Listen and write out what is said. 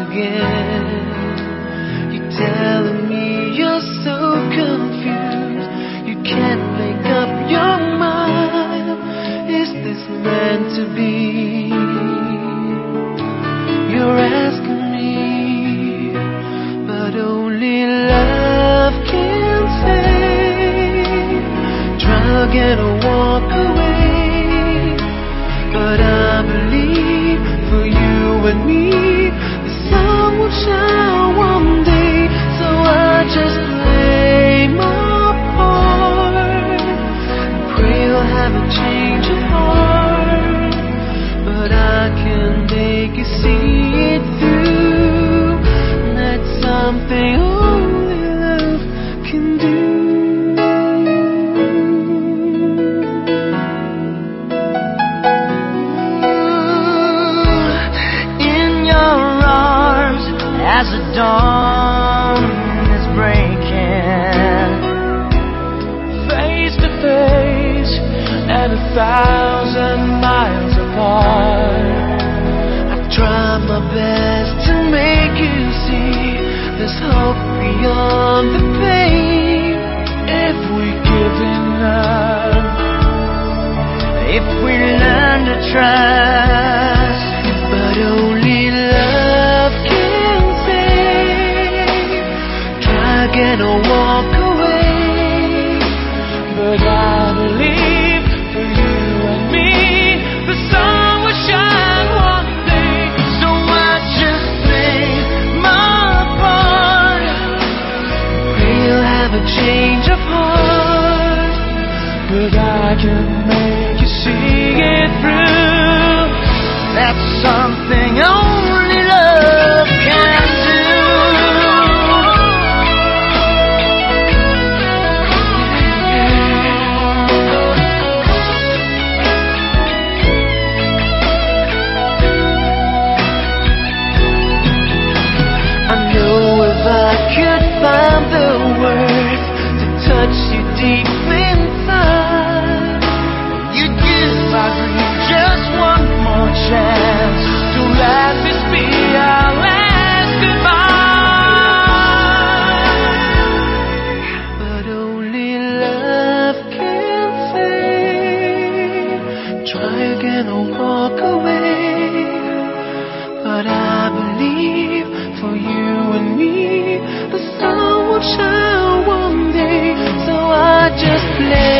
again. You're telling me you're so confused, you can't make up your mind. Is this meant to be? You're asking me, but only love can say. Try again or walk away, but I believe for you and me the sun will shine one day. So I just play my part and pray you'll have a change of heart. But I can make you see it through. That's something only love can do. As the dawn is breaking, face to face and 1,000 miles apart, I try my best to make you see there's hope beyond the pain. if we give enough, if we learn to trust. But only love can save. Try again or walk away. But I believe for you and me the sun will shine one day. So I just play my part. Pray you'll have a change of heart. But I can make you see it through. That's something only love can do. I know if I could find the words to touch you deep inside, You'd give my dream just one more chance to let this be our last goodbye. but only love can save. Try again or walk away. But I believe for you and me the sun will shine one day. So I just play